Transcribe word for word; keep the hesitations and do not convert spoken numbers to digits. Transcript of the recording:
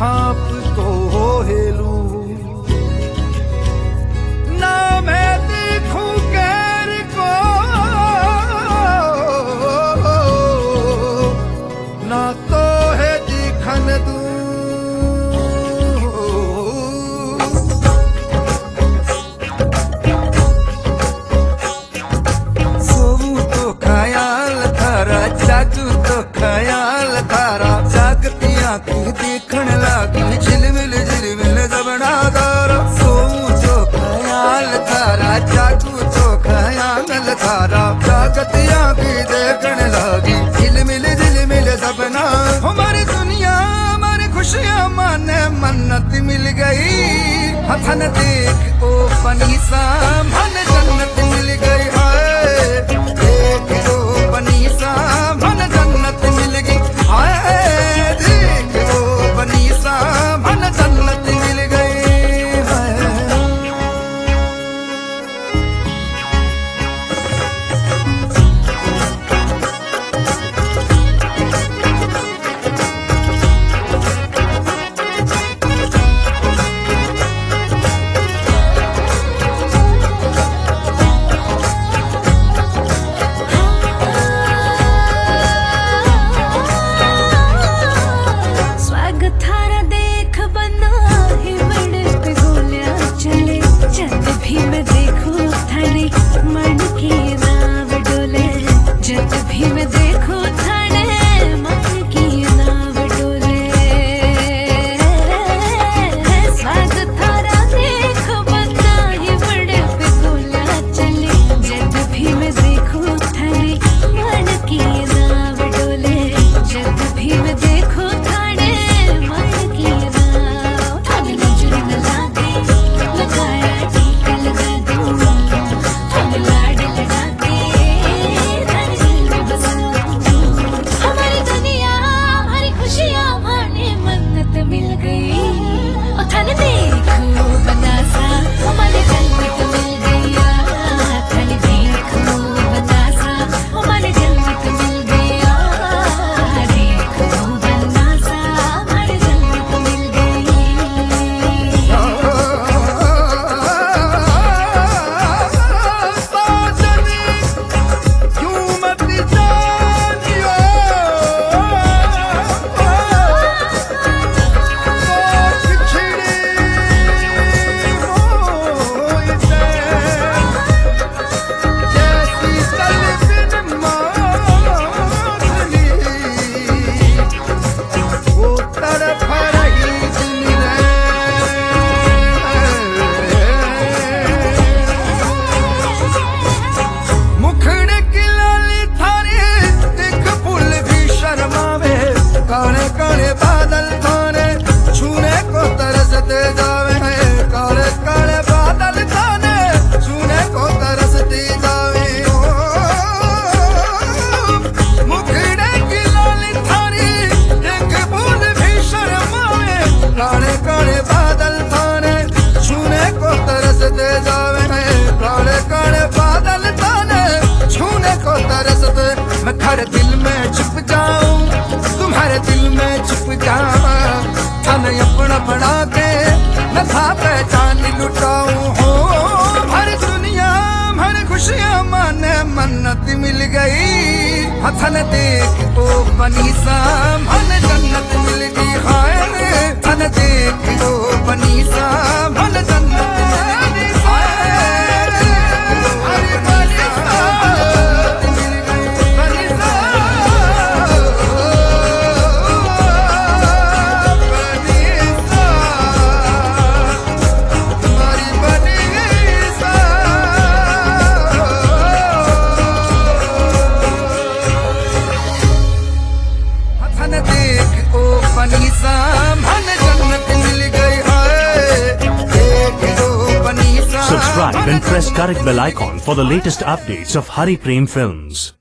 छाप को हेलू ना मैं देखूं गैर को ना तो है दिखन दूं जागू तो ख्याल थारा जागतियां की देखण लागी झिलमिल झिलमिल जबना दारा सोचो ख्याल थारा जागू तो ख्याल थारा जागतियां की देखण लागी झिलमिल झिलमिल जबना हमारी दुनिया हमारी खुशियां माने मन्नत मिल गई हथन देख ओ पनी सा मन जन्नत मिल गई हाय देख ओ पनी सा मन जन्नत मिल गई हाय देख ओ पनी सा मन जन्नत मिल गई तुम्हारे दिल में छुप जाऊं, तुम्हारे दिल में छुप जाऊं, थाने अपना बना के मैं था पहचान लुटाऊं। हो भर दुनिया भर खुशियां माने मन्नत मिल गई, हथन देख ओ बनी सा मन जन्नत मिल गई। हाय हथन देख ओ बनी सा मन जन्नत मिल गई। Subscribe and press correct bell icon for the latest updates of Hari Prem Films.